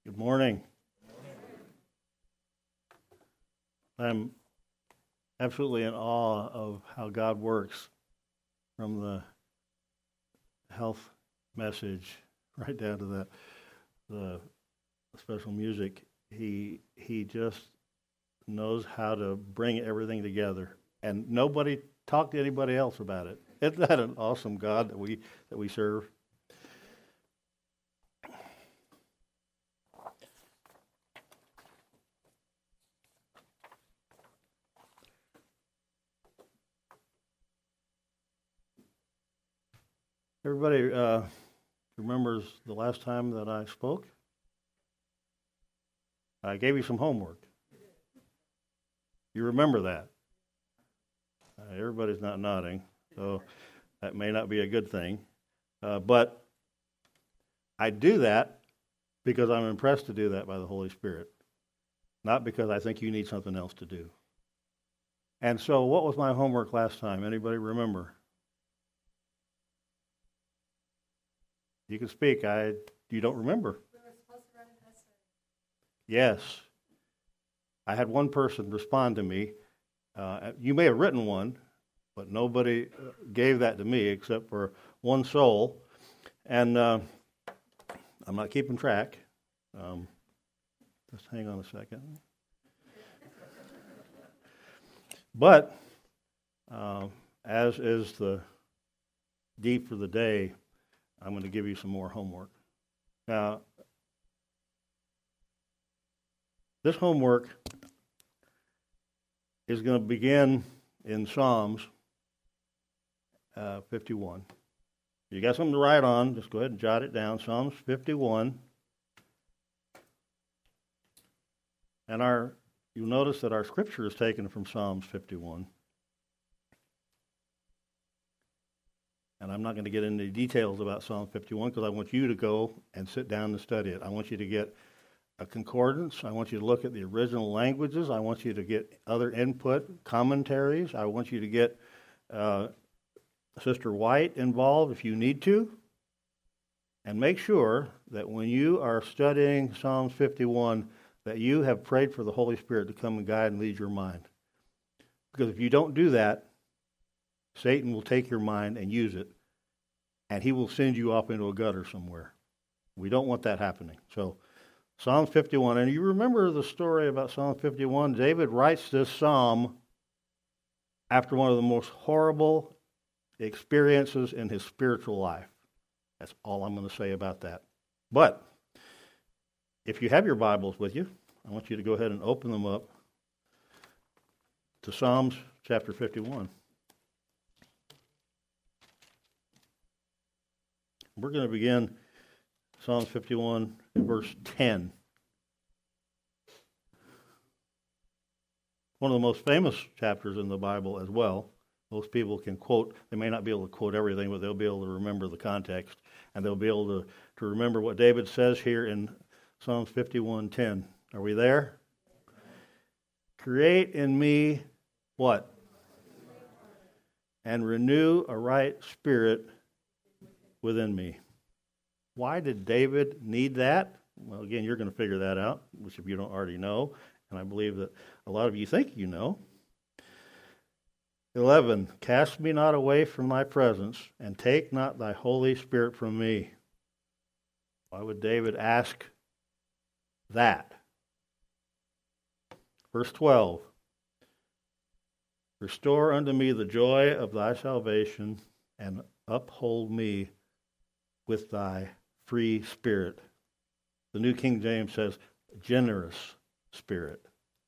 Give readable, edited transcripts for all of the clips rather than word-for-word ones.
Good morning. I'm absolutely in awe of how God works, from the health message right down to the special music. He just knows how to bring everything together, and nobody talked to anybody else about it. Isn't that an awesome God that we serve? Everybody remembers the last time that I spoke? I gave you some homework. You remember that? Everybody's not nodding, so that may not be a good thing. But I do that because I'm impressed to do that by the Holy Spirit, not because I think you need something else to do. And so what was my homework last time? Anybody remember? You can speak. You don't remember. We were supposed to run an essay. Yes. I had one person respond to me. You may have written one, but nobody gave that to me except for one soul. And I'm not keeping track. Just hang on a second. But as is the deed for the day, I'm going to give you some more homework. Now, this homework is going to begin in Psalms 51. You got something to write on, just go ahead and jot it down. Psalms 51. And you'll notice that our scripture is taken from Psalms 51. And I'm not going to get into details about Psalm 51 because I want you to go and sit down and study it. I want you to get a concordance. I want you to look at the original languages. I want you to get other input, commentaries. I want you to get Sister White involved if you need to. And make sure that when you are studying Psalms 51, that you have prayed for the Holy Spirit to come and guide and lead your mind. Because if you don't do that, Satan will take your mind and use it, and he will send you off into a gutter somewhere. We don't want that happening. So, Psalm 51, and you remember the story about Psalm 51? David writes this psalm after one of the most horrible experiences in his spiritual life. That's all I'm going to say about that. But, if you have your Bibles with you, I want you to go ahead and open them up to Psalms chapter 51. We're going to begin Psalms 51 in verse 10. One of the most famous chapters in the Bible as well. Most people can quote, they may not be able to quote everything, but they'll be able to remember the context, and they'll be able to remember what David says here in Psalms 51:10. Are we there? Create in me what? And renew a right spirit within me. Why did David need that? Well, again, you're going to figure that out, which if you don't already know, and I believe that a lot of you think you know. 11, cast me not away from thy presence, and take not thy Holy Spirit from me. Why would David ask that? Verse 12, restore unto me the joy of thy salvation, and uphold me with thy free spirit. The New King James says, generous spirit.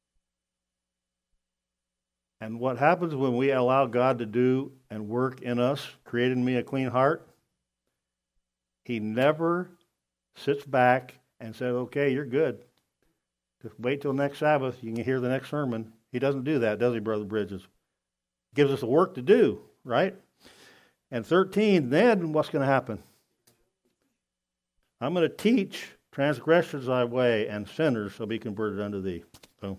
And what happens when we allow God to do and work in us, create in me a clean heart? He never sits back and says, okay, you're good. Just wait till next Sabbath, you can hear the next sermon. He doesn't do that, does he, Brother Bridges? He gives us the work to do, right? And 13, then what's going to happen? I'm going to teach transgressions thy way, and sinners shall be converted unto thee. So,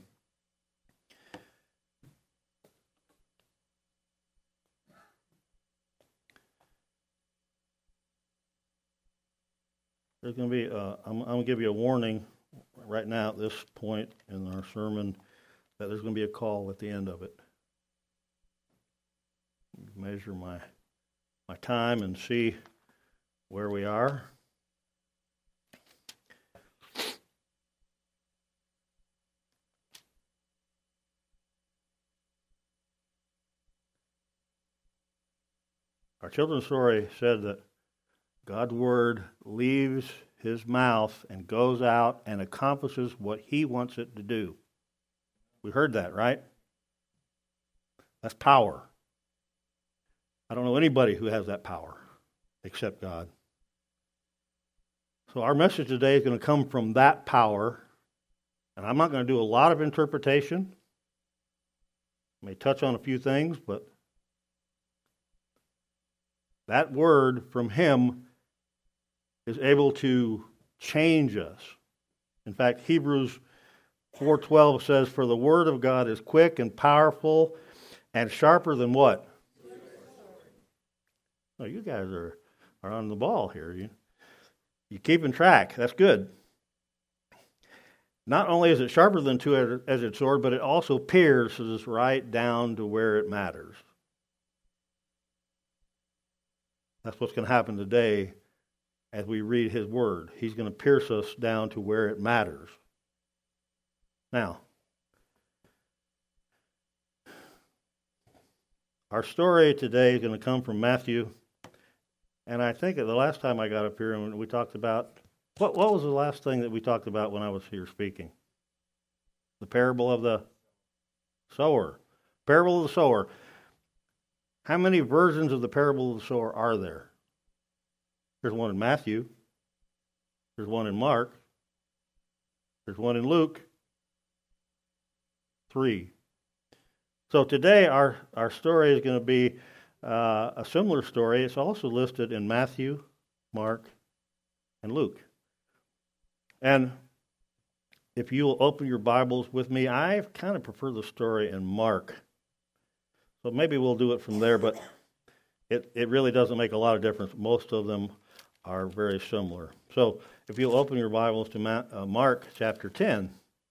there's going to be, I'm going to give you a warning right now at this point in our sermon that there's going to be a call at the end of it. Measure my time and see where we are. Our children's story said that God's word leaves his mouth and goes out and accomplishes what he wants it to do. We heard that, right? That's power. I don't know anybody who has that power except God. So our message today is going to come from that power, and I'm not going to do a lot of interpretation. I may touch on a few things, but that word from him is able to change us. In fact, Hebrews 4:12 says, "For the word of God is quick and powerful and sharper than" what? Oh, you guys are on the ball here. You're keeping track. That's good. Not only is it sharper than two-edged sword, but it also pierces right down to where it matters. That's what's going to happen today as we read his word. He's going to pierce us down to where it matters. Now, our story today is going to come from Matthew. And I think the last time I got up here and we talked about, what was the last thing that we talked about when I was here speaking? The parable of the sower. Parable of the sower. How many versions of the parable of the sower are there? There's one in Matthew. There's one in Mark. There's one in Luke. 3. So today our story is going to be a similar story. It's also listed in Matthew, Mark, and Luke. And if you will open your Bibles with me, I kind of prefer the story in Mark. So maybe we'll do it from there, but it really doesn't make a lot of difference. Most of them are very similar. So if you'll open your Bibles to Mark chapter 10.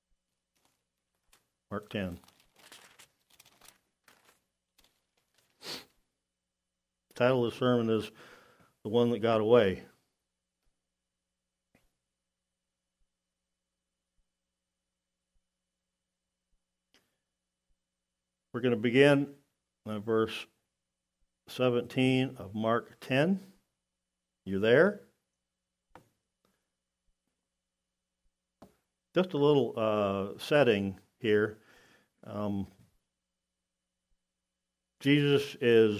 Mark 10. The title of the sermon is "The One That Got Away." We're going to begin at verse 17 of Mark 10. You there? Just a little setting here. Jesus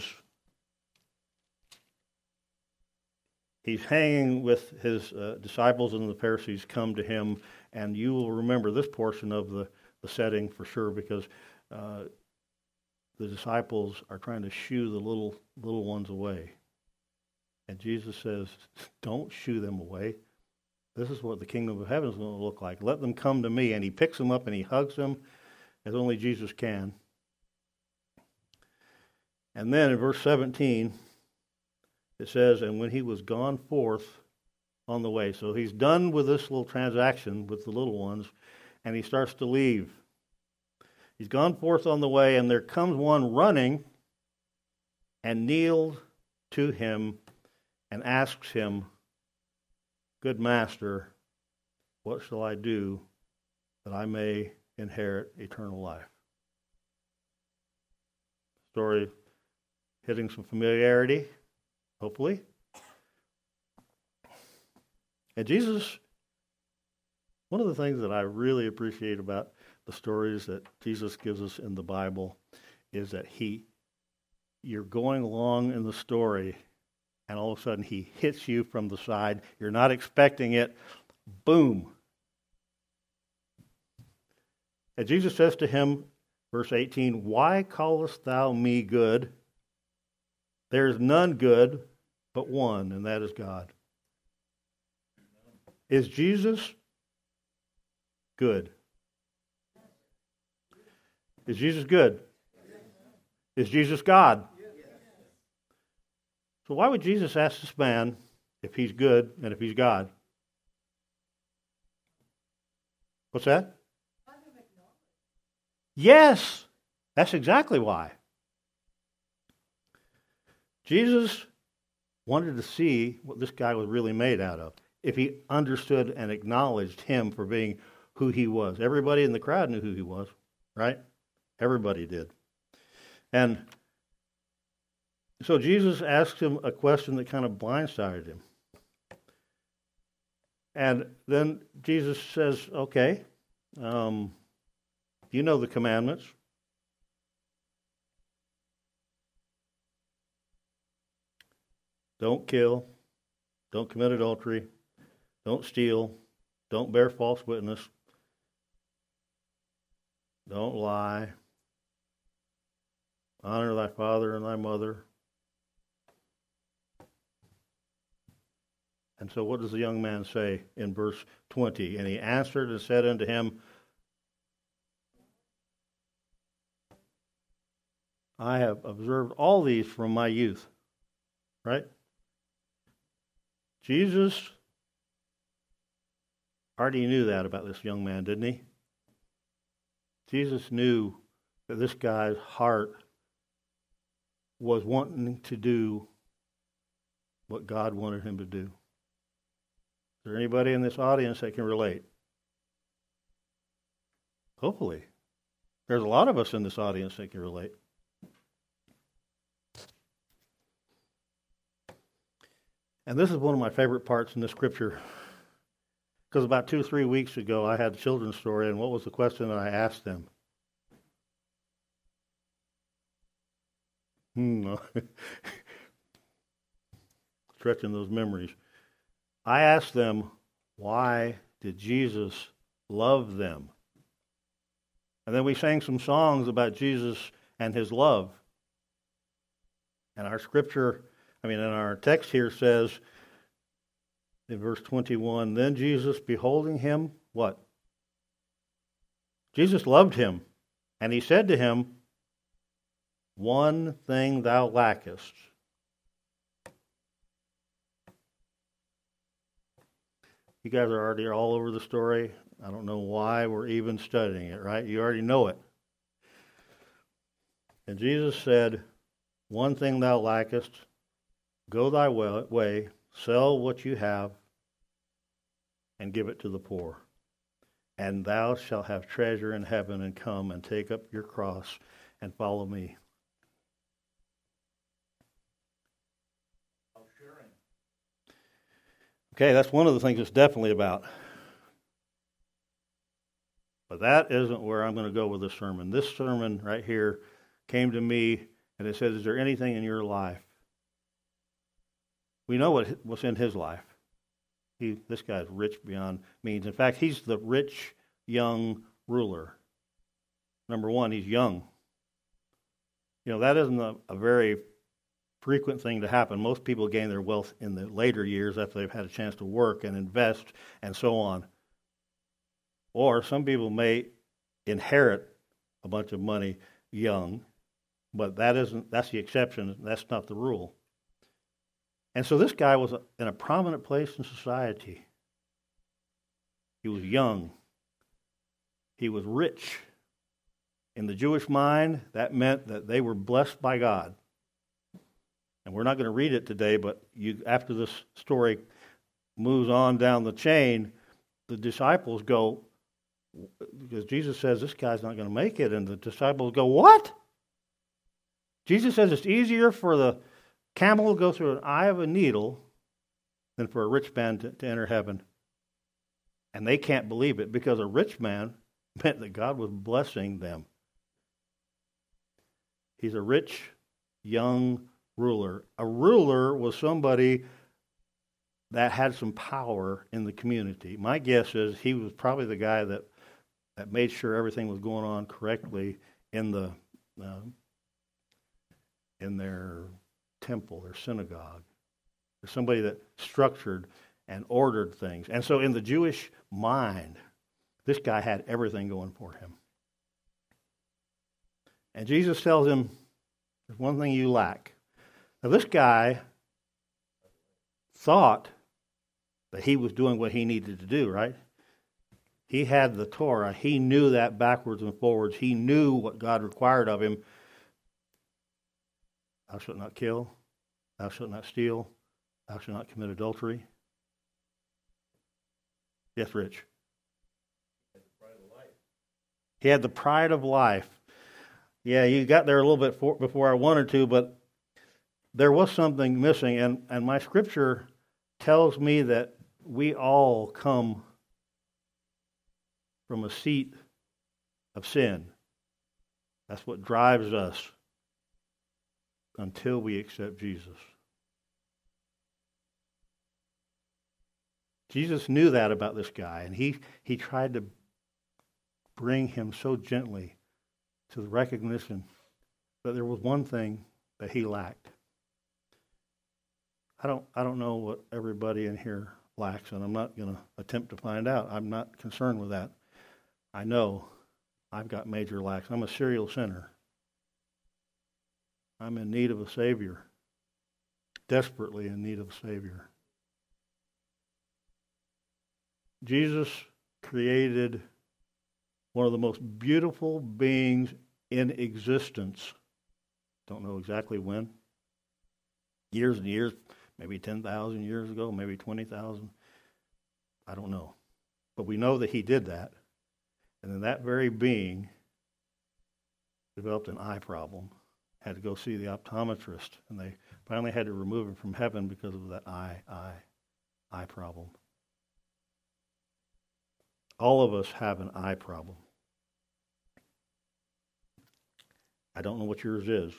he's hanging with his disciples, and the Pharisees come to him, and you will remember this portion of the setting for sure, because the disciples are trying to shoo the little ones away. And Jesus says, don't shoo them away. This is what the kingdom of heaven is going to look like. Let them come to me. And he picks them up and he hugs them as only Jesus can. And then in verse 17, it says, and when he was gone forth on the way. So he's done with this little transaction with the little ones, and he starts to leave. He's gone forth on the way, and there comes one running and kneeled to him and asks him, "Good master, what shall I do that I may inherit eternal life?" Story hitting some familiarity, hopefully. And Jesus, one of the things that I really appreciate about the stories that Jesus gives us in the Bible is that you're going along in the story, and all of a sudden he hits you from the side. You're not expecting it. Boom. And Jesus says to him, verse 18, "Why callest thou me good? There is none good but one, and that is God." Is Jesus good? Is Jesus good? Is Jesus God? So why would Jesus ask this man if he's good and if he's God? What's that? Yes, that's exactly why. Jesus wanted to see what this guy was really made out of. If he understood and acknowledged him for being who he was. Everybody in the crowd knew who he was, right? Everybody did. And so Jesus asked him a question that kind of blindsided him. And then Jesus says, okay, you know the commandments. Don't kill. Don't commit adultery. Don't steal. Don't bear false witness. Don't lie. Honor thy father and thy mother. And so what does the young man say in verse 20? And he answered and said unto him, I have observed all these from my youth. Right? Jesus already knew that about this young man, didn't he? Jesus knew that this guy's heart was wanting to do what God wanted him to do. Is there anybody in this audience that can relate? Hopefully. There's a lot of us in this audience that can relate. And this is one of my favorite parts in the scripture. Because about 2 or 3 weeks ago, I had a children's story, and what was the question that I asked them? Stretching those memories. I asked them, why did Jesus love them? And then we sang some songs about Jesus and his love. And our scripture, in our text here says, in verse 21, then Jesus, beholding him, what? Jesus loved him, and he said to him, one thing thou lackest. You guys are already all over the story. I don't know why we're even studying it, right? You already know it. And Jesus said, one thing thou lackest, go thy way, sell what you have, and give it to the poor. And thou shalt have treasure in heaven, and come and take up your cross and follow me. Okay, that's one of the things it's definitely about. But that isn't where I'm going to go with this sermon. This sermon right here came to me, and it says, is there anything in your life? We know what's in his life. This guy's rich beyond means. In fact, he's the rich young ruler. Number one, he's young. That isn't a very frequent thing to happen. Most people gain their wealth in the later years after they've had a chance to work and invest and so on. Or some people may inherit a bunch of money young, but that's the exception. That's not the rule. And so this guy was in a prominent place in society. He was young. He was rich. In the Jewish mind, that meant that they were blessed by God. And we're not going to read it today, but after this story moves on down the chain, the disciples go, because Jesus says this guy's not going to make it, and the disciples go, what? Jesus says it's easier for the camel to go through an eye of a needle than for a rich man to enter heaven. And they can't believe it, because a rich man meant that God was blessing them. He's a rich, young ruler. A ruler was somebody that had some power in the community. My guess is he was probably the guy that made sure everything was going on correctly in their temple, their synagogue. There's somebody that structured and ordered things. And so in the Jewish mind, this guy had everything going for him. And Jesus tells him, there's one thing you lack. Now this guy thought that he was doing what he needed to do, right? He had the Torah. He knew that backwards and forwards. He knew what God required of him. Thou shalt not kill. Thou shalt not steal. Thou shalt not commit adultery. Yes, Rich. He had the pride of life. Yeah, you got there a little bit before I wanted to, but there was something missing. And my scripture tells me that we all come from a seat of sin. That's what drives us until we accept Jesus. Jesus knew that about this guy, and he tried to bring him so gently to the recognition that there was one thing that he lacked. I don't know what everybody in here lacks, and I'm not going to attempt to find out. I'm not concerned with that. I know I've got major lacks. I'm a serial sinner. I'm in need of a Savior, desperately in need of a Savior. Jesus created one of the most beautiful beings in existence. Don't know exactly when. Years and years, maybe 10,000 years ago, maybe 20,000. I don't know. But we know that he did that. And then that very being developed an eye problem, had to go see the optometrist, and they finally had to remove him from heaven because of that eye problem. All of us have an eye problem. I don't know what yours is.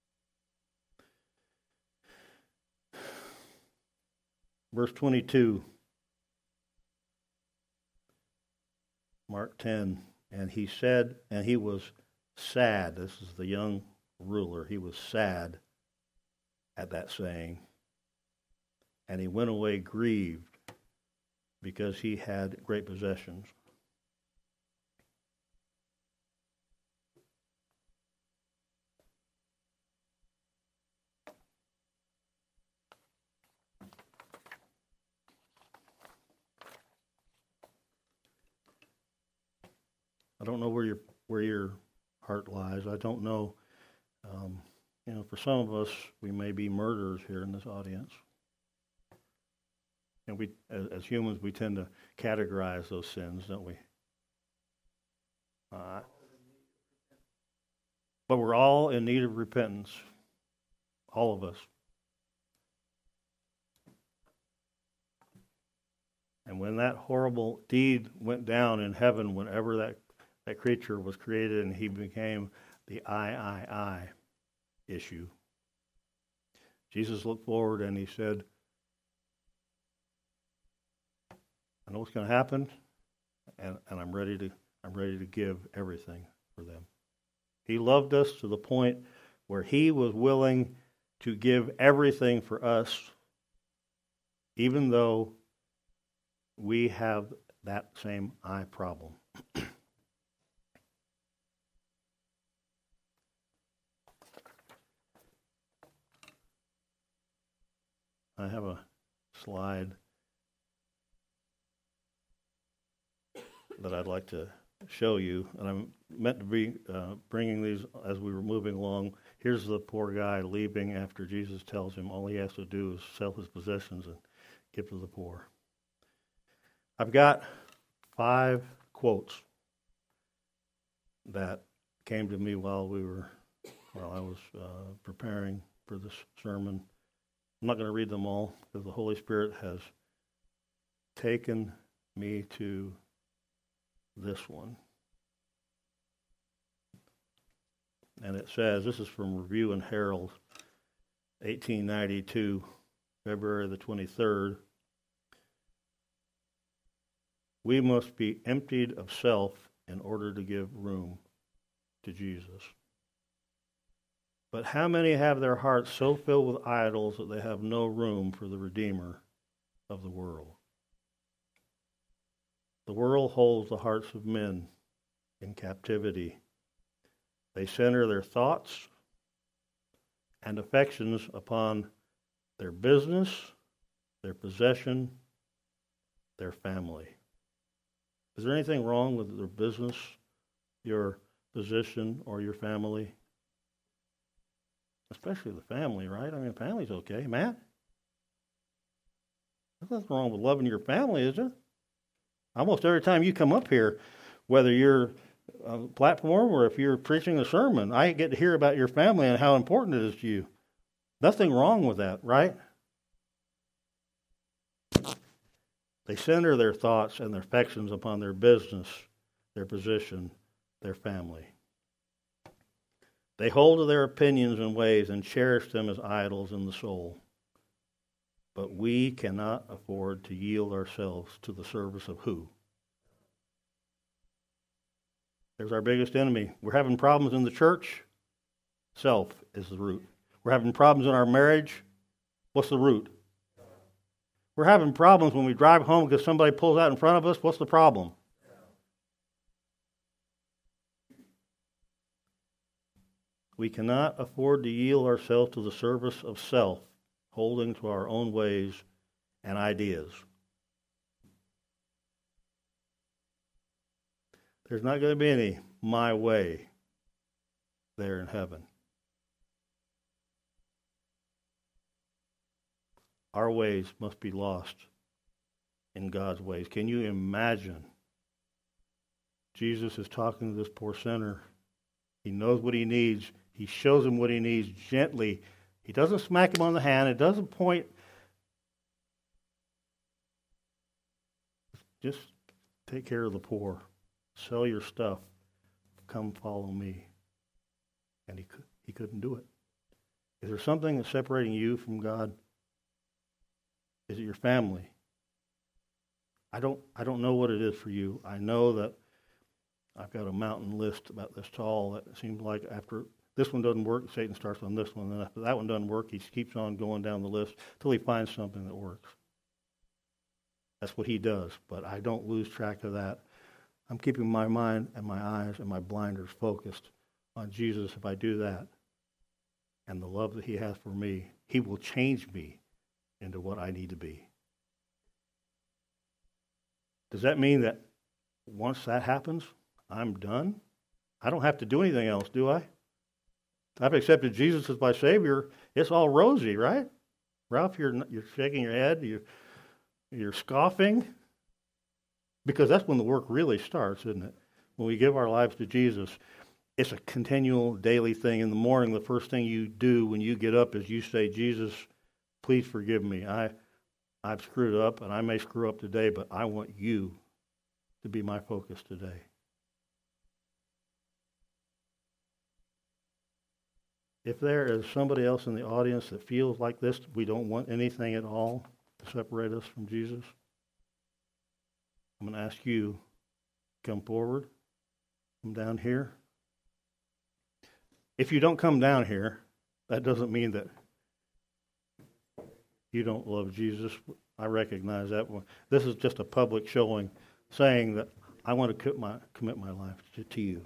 Verse 22, Mark 10, and he said, and he was sad. This is the young ruler. He was sad at that saying. And he went away grieved because he had great possessions. I don't know where your heart lies. I don't know. For some of us, we may be murderers here in this audience. And we, as humans, we tend to categorize those sins, don't we? But we're all in need of repentance. All of us. And when that horrible deed went down in heaven, whenever that creature was created and he became the I issue, Jesus looked forward and he said, I know what's going to happen, and I'm ready to give everything for them. He loved us to the point where he was willing to give everything for us, even though we have that same eye problem. I have a slide that I'd like to show you, and I'm meant to be bringing these as we were moving along. Here's the poor guy leaving after Jesus tells him all he has to do is sell his possessions and give to the poor. I've got 5 quotes that came to me while I was preparing for this sermon. I'm not going to read them all because the Holy Spirit has taken me to this one. And it says, this is from Review and Herald, 1892, February the 23rd. We must be emptied of self in order to give room to Jesus. But how many have their hearts so filled with idols that they have no room for the Redeemer of the world? The world holds the hearts of men in captivity. They center their thoughts and affections upon their business, their possession, their family. Is there anything wrong with their business, your position, or your family? Especially the family, right? I mean, family's okay. Matt? There's nothing wrong with loving your family, is there? Almost every time you come up here, whether you're on a platform or if you're preaching a sermon, I get to hear about your family and how important it is to you. Nothing wrong with that, right? They center their thoughts and their affections upon their business, their position, their family. They hold to their opinions and ways and cherish them as idols in the soul. But we cannot afford to yield ourselves to the service of who? There's our biggest enemy. We're having problems in the church. Self is the root. We're having problems in our marriage. What's the root? We're having problems when we drive home because somebody pulls out in front of us. What's the problem? We cannot afford to yield ourselves to the service of self, holding to our own ways and ideas. There's not going to be any my way there in heaven. Our ways must be lost in God's ways. Can you imagine? Jesus is talking to this poor sinner. He knows what he needs. He shows him what he needs gently. He doesn't smack him on the hand. It doesn't point. Just take care of the poor. Sell your stuff. Come follow me. And he couldn't do it. Is there something that's separating you from God? Is it your family? I don't know what it is for you. I know that I've got a mountain list about this tall that seems like after this one doesn't work, Satan starts on this one. And after that one doesn't work, he keeps on going down the list until he finds something that works. That's what he does. But I don't lose track of that. I'm keeping my mind and my eyes and my blinders focused on Jesus. If I do that and the love that he has for me, he will change me into what I need to be. Does that mean that once that happens, I'm done? I don't have to do anything else, do I? I've accepted Jesus as my Savior. It's all rosy, right? Ralph, you're shaking your head. You're scoffing. Because that's when the work really starts, isn't it? When we give our lives to Jesus, it's a continual daily thing. In the morning, the first thing you do when you get up is you say, Jesus, please forgive me. I've screwed up, and I may screw up today, but I want you to be my focus today. If there is somebody else in the audience that feels like this, we don't want anything at all to separate us from Jesus, I'm going to ask you to come forward, come down here. If you don't come down here, that doesn't mean that you don't love Jesus. I recognize that one. This is just a public showing, saying that I want to commit my life to you.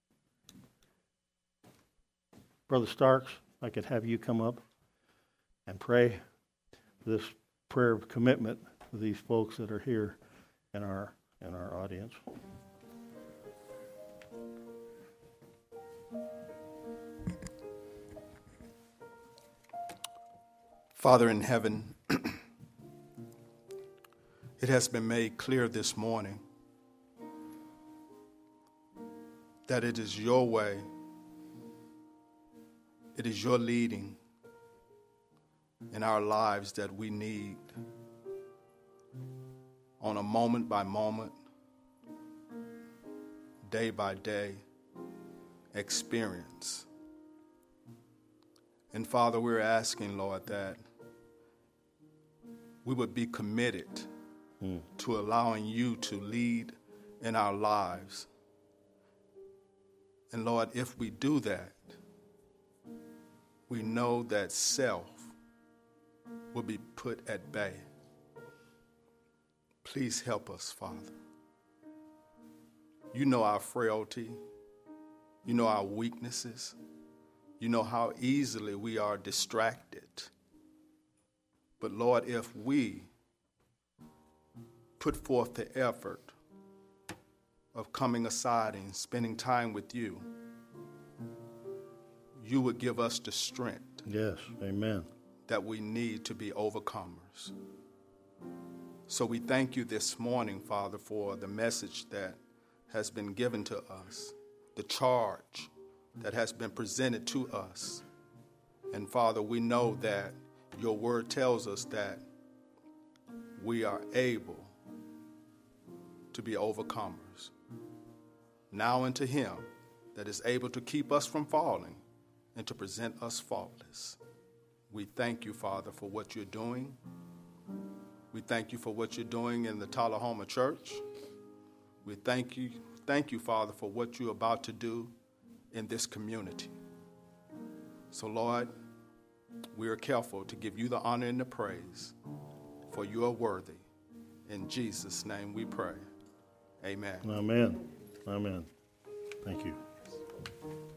Brother Starks, I could have you come up and pray this prayer of commitment for these folks that are here in our audience. Father in heaven, it has been made clear this morning that it is your way, it is your leading in our lives that we need on a moment by moment, day by day experience. And Father, we're asking, Lord, that we would be committed to allowing you to lead in our lives. And Lord, if we do that, we know that self will be put at bay. Please help us, Father. You know our frailty. You know our weaknesses. You know how easily we are distracted. But Lord, if we put forth the effort of coming aside and spending time with you, you would give us the strength Yes, amen. that we need to be overcomers. So we thank you this morning, Father, for the message that has been given to us, the charge that has been presented to us. And Father, we know that your word tells us that we are able to be overcomers. Now unto him that is able to keep us from falling and to present us faultless. We thank you, Father, for what you're doing. We thank you for what you're doing in the Tullahoma Church. We thank you, Father, for what you're about to do in this community. So, Lord, we are careful to give you the honor and the praise, for you are worthy. In Jesus' name we pray. Amen. Amen. Amen. Thank you.